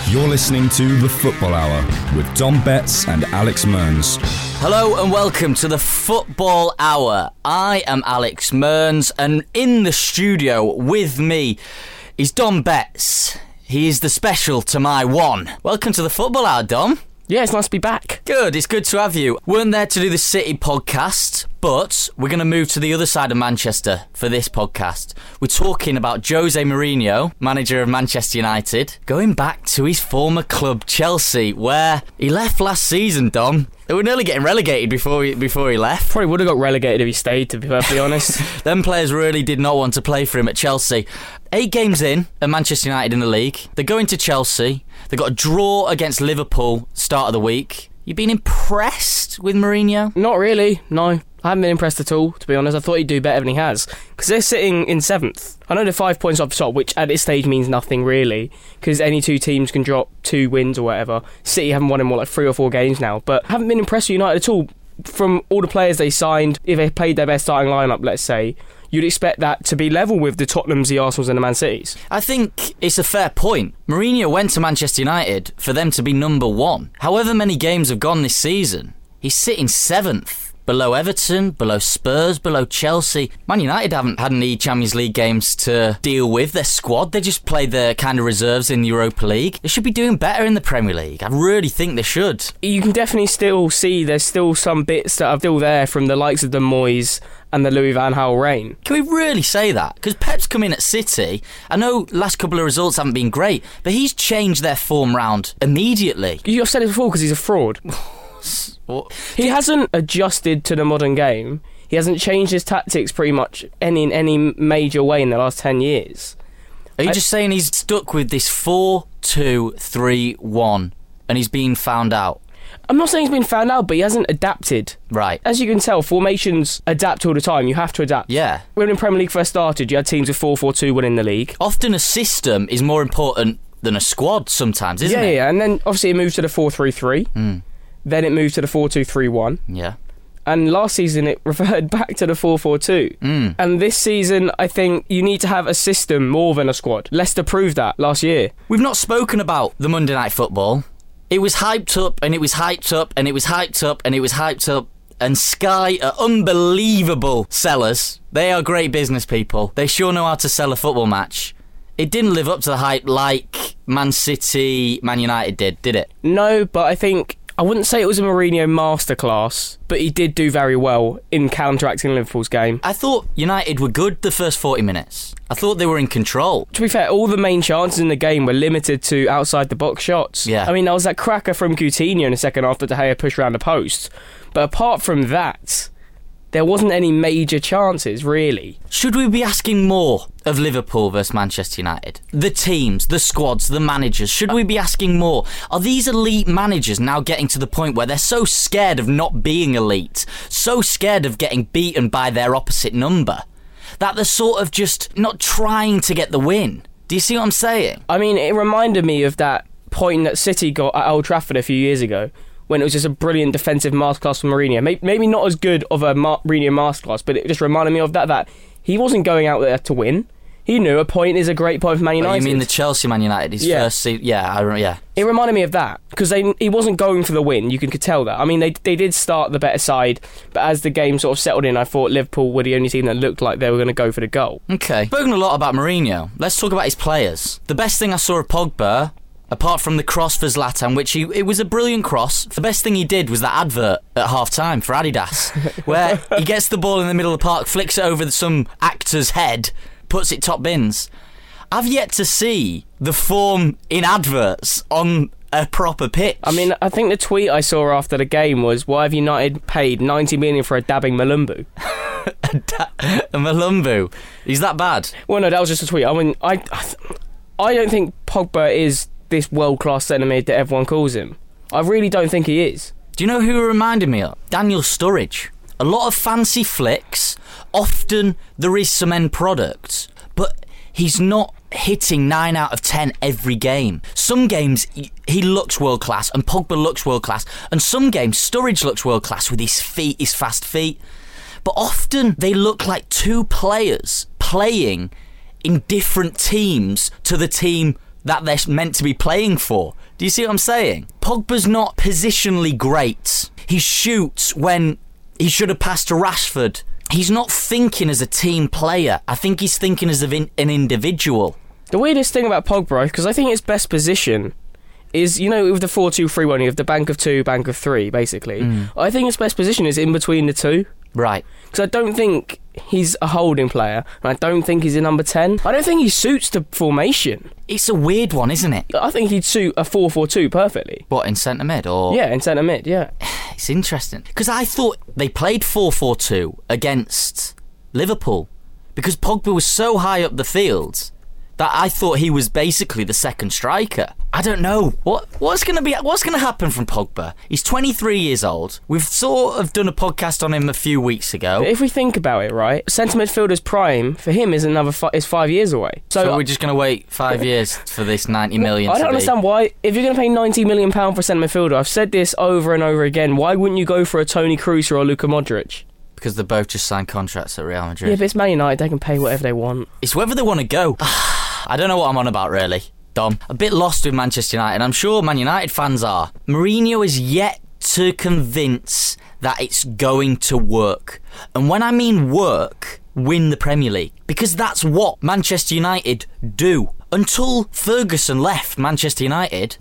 You're listening to The Football Hour with Dom Betts and Alex Mearns. Hello and welcome to The Football Hour. I am Alex Mearns, and in the studio with me is Dom Betts. He is the special to my one. Welcome to The Football Hour, Dom. Yeah, it's nice to be back. Good, it's good to have you. Weren't there to do the City podcast, but we're going to move to the other side of Manchester for this podcast. We're talking about Jose Mourinho, manager of Manchester United, going back to his former club Chelsea, where he left last season, Dom. They were nearly getting relegated before he left. Probably would have got relegated if he stayed, to be perfectly honest. Them players really did not want to play for him at Chelsea. 8 games in at Manchester United in the league. They're going to Chelsea. They got a draw against Liverpool start of the week. You been impressed with Mourinho? Not really, no. I haven't been impressed at all, to be honest. I thought he'd do better than he has. Because they're sitting in 7th. I know they're 5 points off the top, which at this stage means nothing really. Because any two teams can drop 2 wins or whatever. City haven't won in more like 3 or 4 games now. But I haven't been impressed with United at all. From all the players they signed, if they played their best starting lineup, let's say, you'd expect that to be level with the Tottenhams, the Arsenals and the Man Cities. I think it's a fair point. Mourinho went to Manchester United for them to be number 1. However many games have gone this season, he's sitting 7th. Below Everton, below Spurs, below Chelsea. Man United haven't had any Champions League games to deal with their squad. They just played their kind of reserves in the Europa League. They should be doing better in the Premier League. I really think they should. You can definitely still see there's still some bits that are still there from the likes of the Moyes and the Louis van Gaal reign. Can we really say that? Because Pep's come in at City. I know last couple of results haven't been great, but he's changed their form round immediately. You've said it before because he's a fraud. He hasn't adjusted to the modern game. He hasn't changed his tactics pretty much in any major way in the last 10 years. Are you just saying he's stuck with this 4-2-3-1 and he's been found out? I'm not saying he's been found out, but he hasn't adapted. Right. As you can tell, formations adapt all the time. You have to adapt. Yeah. When the Premier League first started, you had teams with 4-4-2 winning the league. Often a system is more important than a squad sometimes, isn't it? Yeah, and then obviously it moved to the 4-3-3. Then it moved to the 4-2-3-1. Yeah. And last season it reverted back to the 4-4-2. And this season I think you need to have a system more than a squad. Leicester proved that last year. We've not spoken about the Monday Night Football. It was hyped up and it was hyped up and it was hyped up and it was hyped up. And Sky are unbelievable sellers. They are great business people. They sure know how to sell a football match. It didn't live up to the hype like Man City, Man United did it? No, but I think I wouldn't say it was a Mourinho masterclass, but he did do very well in counteracting Liverpool's game. I thought United were good the first 40 minutes. I thought they were in control. To be fair, all the main chances in the game were limited to outside the box shots. Yeah. I mean, there was that cracker from Coutinho in the second half that De Gea pushed around the post. But apart from that, there wasn't any major chances, really. Should we be asking more of Liverpool versus Manchester United? The teams, the squads, the managers, should we be asking more? Are these elite managers now getting to the point where they're so scared of not being elite, so scared of getting beaten by their opposite number, that they're sort of just not trying to get the win? Do you see what I'm saying? I mean, it reminded me of that point that City got at Old Trafford a few years ago, when it was just a brilliant defensive masterclass from Mourinho. Maybe not as good of a Mourinho masterclass, but it just reminded me of that he wasn't going out there to win. He knew a point is a great point for Man United. Oh, you mean the Chelsea Man United, his first season? Yeah. It reminded me of that, because he wasn't going for the win, you could tell that. I mean, they did start the better side, but as the game sort of settled in, I thought Liverpool were the only team that looked like they were going to go for the goal. Okay. Spoken a lot about Mourinho. Let's talk about his players. The best thing I saw of Pogba, apart from the cross for Zlatan, which it was a brilliant cross, the best thing he did was that advert at half-time for Adidas, where he gets the ball in the middle of the park, flicks it over some actor's head, puts it top bins. I've yet to see the form in adverts on a proper pitch. I mean, I think the tweet I saw after the game was, why have United paid 90 million for a dabbing Malumbu? A Malumbu? He's that bad? Well, no, that was just a tweet. I mean, I don't think Pogba is this world-class centre mid that everyone calls him. I really don't think he is. Do you know who he reminded me of? Daniel Sturridge. A lot of fancy flicks. Often there is some end product, but he's not hitting 9 out of 10 every game. Some games he looks world class and Pogba looks world class, and some games Sturridge looks world class with his feet, his fast feet. But often they look like two players playing in different teams to the team that they're meant to be playing for. Do you see what I'm saying? Pogba's not positionally great. He shoots when he should have passed to Rashford. He's not thinking as a team player. I think he's thinking as an individual. The weirdest thing about Pogba, because I think his best position is, with the 4-2-3-1, you have the bank of 2, bank of 3, basically. I think his best position is in between the two. Right. Because I don't think he's a holding player, and I don't think he's a number 10. I don't think he suits the formation. It's a weird one, isn't it? I think he'd suit a 4-4-2 perfectly. What, in centre mid? Or Yeah, in centre mid, yeah. It's interesting. Because I thought they played 4-4-2 against Liverpool. Because Pogba was so high up the field that I thought he was basically the second striker. I don't know what's going to happen from Pogba. He's 23 years old. We've sort of done a podcast on him a few weeks ago. But if we think about it, right, centre midfielder's prime for him is is 5 years away. So we're just going to wait 5 years for this 90 million. I don't understand why. If you're going to pay £90 million for a centre midfielder, I've said this over and over again. Why wouldn't you go for a Toni Kroos or a Luka Modric? Because they both just signed contracts at Real Madrid. Yeah, but it's Man United. They can pay whatever they want. It's whether they want to go. I don't know what I'm on about, really, Dom. A bit lost with Manchester United. I'm sure Man United fans are. Mourinho is yet to convince that it's going to work. And when I mean work, win the Premier League. Because that's what Manchester United do. Until Ferguson left Manchester United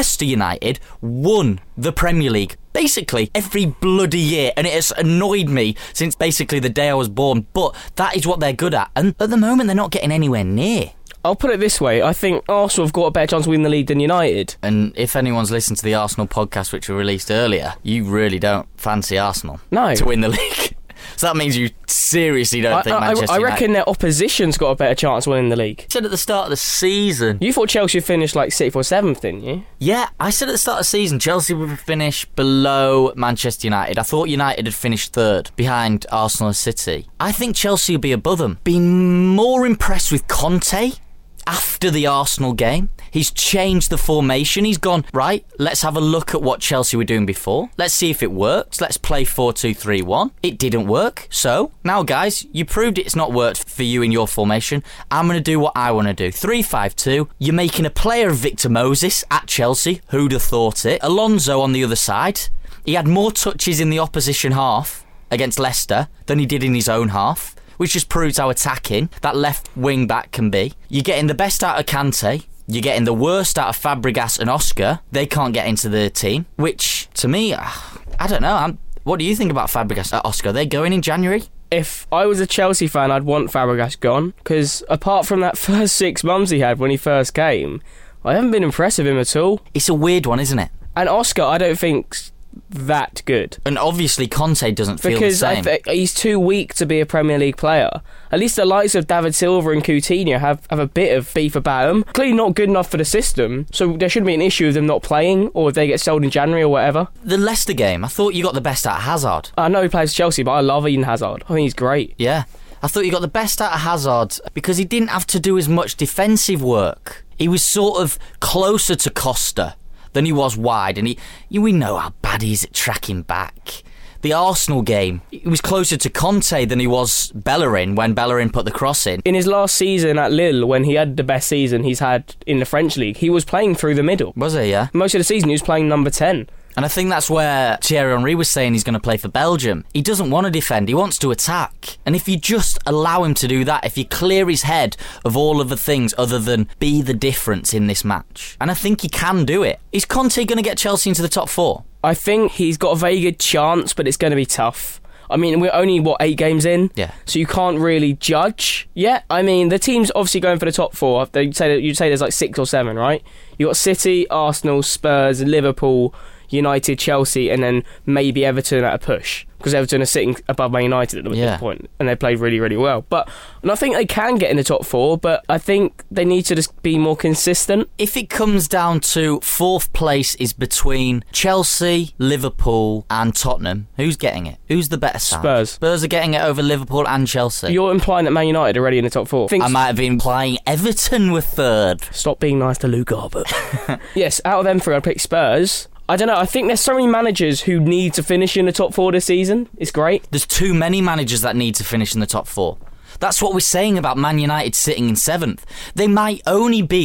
won the Premier League. Basically, every bloody year, and it has annoyed me since basically the day I was born, but that is what they're good at. And at the moment, they're not getting anywhere near. I'll put it this way, I think Arsenal have got a better chance of winning the league than United. And if anyone's listened to the Arsenal podcast, which we released earlier, you really don't fancy Arsenal to win the league. So that means you seriously don't think Manchester United... I reckon their opposition's got a better chance of winning the league. You said at the start of the season... You thought Chelsea would finish like 6th or 7th, didn't you? Yeah, I said at the start of the season Chelsea would finish below Manchester United. I thought United had finished 3rd, behind Arsenal and City. I think Chelsea will be above them. Been more impressed with Conte after the Arsenal game. He's changed the formation. He's gone, right, let's have a look at what Chelsea were doing before. Let's see if it works. Let's play 4-2-3-1. It didn't work. So, now guys, you proved it's not worked for you in your formation. I'm going to do what I want to do. 3-5-2. You're making a player of Victor Moses at Chelsea. Who'd have thought it? Alonso on the other side. He had more touches in the opposition half against Leicester than he did in his own half, which just proves how attacking that left wing back can be. You're getting the best out of Kante. You're getting the worst out of Fabregas and Oscar. They can't get into the team, which, to me, I don't know. What do you think about Fabregas and Oscar? Are they going in January? If I was a Chelsea fan, I'd want Fabregas gone, because apart from that first 6 months he had when he first came, I haven't been impressed with him at all. It's a weird one, isn't it? And Oscar, I don't think's that good. And obviously Conte doesn't feel the same. Because he's too weak to be a Premier League player. At least the likes of David Silva and Coutinho have a bit of beef about him. Clearly not good enough for the system, so there shouldn't be an issue with them not playing, or if they get sold in January or whatever. The Leicester game, I thought you got the best out of Hazard. I know he plays for Chelsea, but I love Eden Hazard. I think he's great. Yeah. I thought you got the best out of Hazard because he didn't have to do as much defensive work. He was sort of closer to Costa than he was wide, and we know how bad he is at tracking back. The Arsenal game, he was closer to Conte than he was Bellerin when Bellerin put the cross in. In his last season at Lille, when he had the best season he's had in the French league, he was playing through the middle. Was he, yeah? Most of the season he was playing number 10. And I think that's where Thierry Henry was saying he's going to play for Belgium. He doesn't want to defend, he wants to attack. And if you just allow him to do that, if you clear his head of all of the things other than be the difference in this match, and I think he can do it. Is Conte going to get Chelsea into the top 4? I think he's got a very good chance, but it's going to be tough. I mean, we're only, 8 games in? Yeah. So you can't really judge yet. I mean, the team's obviously going for the top 4. You'd say there's like 6 or 7, right? You got City, Arsenal, Spurs, Liverpool, United, Chelsea, and then maybe Everton at a push, because Everton are sitting above Man United at this point, and they played really, really well. And I think they can get in the top 4, but I think they need to just be more consistent. If it comes down to 4th place is between Chelsea, Liverpool and Tottenham, who's getting it? Who's the better side? Spurs. Spurs are getting it over Liverpool and Chelsea. You're implying that Man United are already in the top 4. I might have been implying Everton were 3rd. Stop being nice to Luke Arbor. Yes, out of them 3, I'd pick Spurs. I don't know, I think there's so many managers who need to finish in the top 4 this season. It's great. There's too many managers that need to finish in the top 4. That's what we're saying about Man United sitting in 7th. They might only be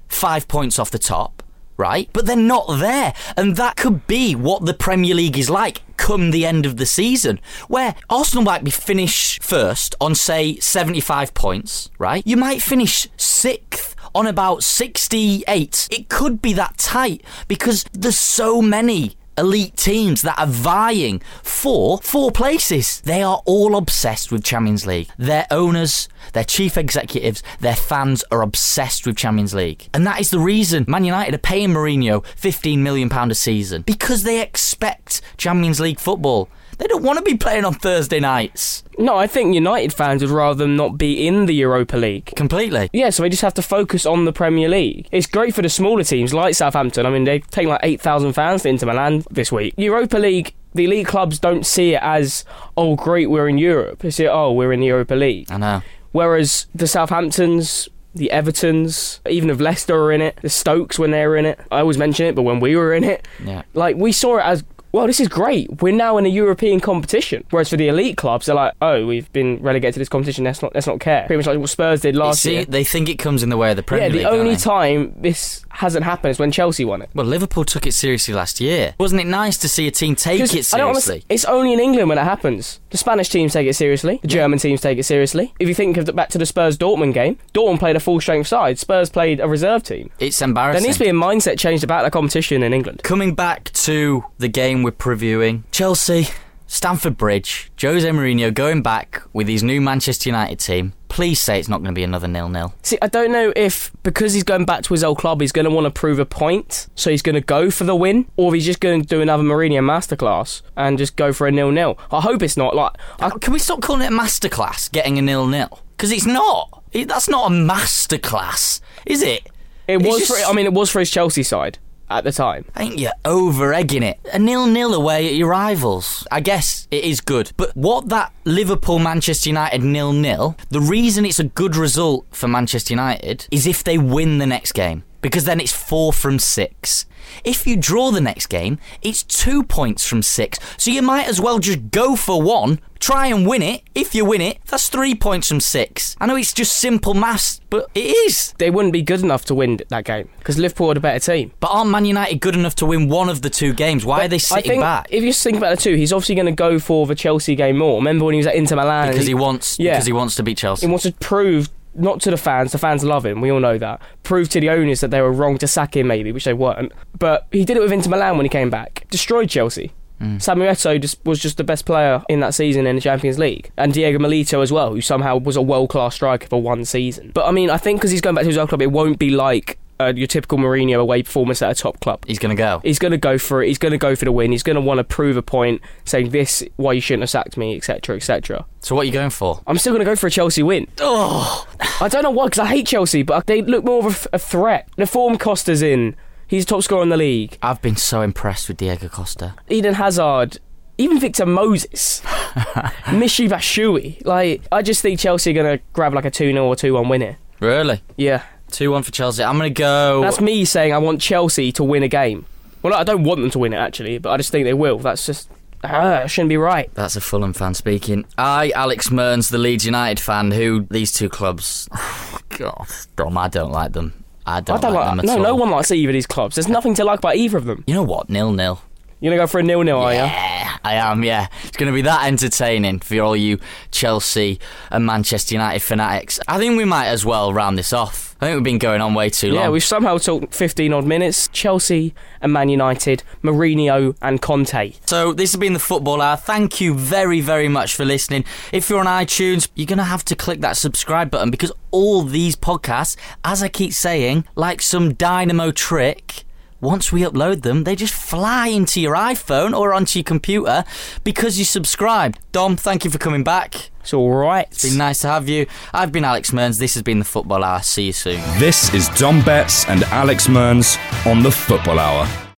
5 points off the top, right? But they're not there. And that could be what the Premier League is like come the end of the season, where Arsenal might be finished first on, say, 75 points, right? You might finish 6th on about 68. It could be that tight because there's so many elite teams that are vying for 4 places. They are all obsessed with Champions League. Their owners, their chief executives, their fans are obsessed with Champions League. And that is the reason Man United are paying Mourinho £15 million a season, because they expect Champions League football. They don't want to be playing on Thursday nights. No, I think United fans would rather them not be in the Europa League. Completely. Yeah, so they just have to focus on the Premier League. It's great for the smaller teams like Southampton. I mean, they've taken like 8,000 fans to Inter Milan this week. Europa League, the elite clubs don't see it as, oh, great, we're in Europe. They see it, oh, we're in the Europa League. I know. Whereas the Southamptons, the Evertons, even if Leicester are in it, the Stokes when they were in it. I always mention it, but when we were in it, like, we saw it as, well, this is great. We're now in a European competition. Whereas for the elite clubs, they're like, oh, we've been relegated to this competition. Let's not care. Pretty much like what Spurs did last year. They think it comes in the way of the Premier League. Yeah, the only time this hasn't happened is when Chelsea won it. Well, Liverpool took it seriously last year. Wasn't it nice to see a team take it seriously? It's only in England when it happens. The Spanish teams take it seriously. The German teams take it seriously. If you think back to the Spurs-Dortmund game, Dortmund played a full-strength side. Spurs played a reserve team. It's embarrassing. There needs to be a mindset change about the competition in England. Coming back to the game we're previewing, Chelsea, Stamford Bridge, Jose Mourinho going back with his new Manchester United team. Please say it's not going to be another 0-0. See, I don't know if, because he's going back to his old club, he's going to want to prove a point, so he's going to go for the win, or if he's just going to do another Mourinho masterclass and just go for a 0-0. I hope it's not. Can we stop calling it a masterclass, getting a 0-0? Because it's not. That's not a masterclass, is it? It was for his Chelsea side at the time. Ain't you over-egging it? A 0-0 away at your rivals. I guess it is good. But what that Liverpool-Manchester United 0-0, the reason it's a good result for Manchester United is if they win the next game. Because then it's 4 from 6. If you draw the next game, it's 2 points from 6. So you might as well just go for 1, try and win it. If you win it, that's 3 points from 6. I know it's just simple maths, but it is. They wouldn't be good enough to win that game, because Liverpool are a better team. But aren't Man United good enough to win one of the 2 games? Why are they sitting back? If you think about the 2, he's obviously going to go for the Chelsea game more. Remember when he was at Inter Milan? Because he wants to beat Chelsea. He wants to prove, not to the fans love him, we all know that, prove to the owners that they were wrong to sack him maybe, which they weren't, but he did it with Inter Milan when he came back, destroyed Chelsea. Samuel Eto'o was just the best player in that season in the Champions League, and Diego Milito as well, who somehow was a world-class striker for one season. But I mean, I think because he's going back to his old club, it won't be like your typical Mourinho away performance at a top club. He's going to go. He's going to go for it. He's going to go for the win. He's going to want to prove a point, saying this, why you shouldn't have sacked me, etc, etc. So what are you going for? I'm still going to go for a Chelsea win. Oh, I don't know why, because I hate Chelsea, but they look more of a threat. The form Costa's in. He's top scorer in the league. I've been so impressed with Diego Costa. Eden Hazard. Even Victor Moses. Michy Batshuayi. I just think Chelsea are going to grab like a 2-0 or 2-1 win here. Really? Yeah. 2-1 for Chelsea. I'm going to go... That's me saying I want Chelsea to win a game. Well, I don't want them to win it, actually, but I just think they will. That's just... it shouldn't be right. That's a Fulham fan speaking. Alex Mearns, the Leeds United fan, who these 2 clubs... God, Dom, I don't like them. I don't like them at all. No one likes either of these clubs. There's nothing to like about either of them. You know what? 0-0. You're going to go for a 0-0, are you? Yeah, I am, yeah. It's going to be that entertaining for all you Chelsea and Manchester United fanatics. I think we might as well round this off. I think we've been going on way too long. Yeah, we've somehow talked 15 odd minutes. Chelsea and Man United, Mourinho and Conte. So this has been the Football Hour. Thank you very, very much for listening. If you're on iTunes, you're going to have to click that subscribe button, because all these podcasts, as I keep saying, like some dynamo trick, once we upload them, they just fly into your iPhone or onto your computer because you subscribed. Dom, thank you for coming back. It's all right. It's been nice to have you. I've been Alex Mearns. This has been the Football Hour. See you soon. This is Dom Betts and Alex Mearns on the Football Hour.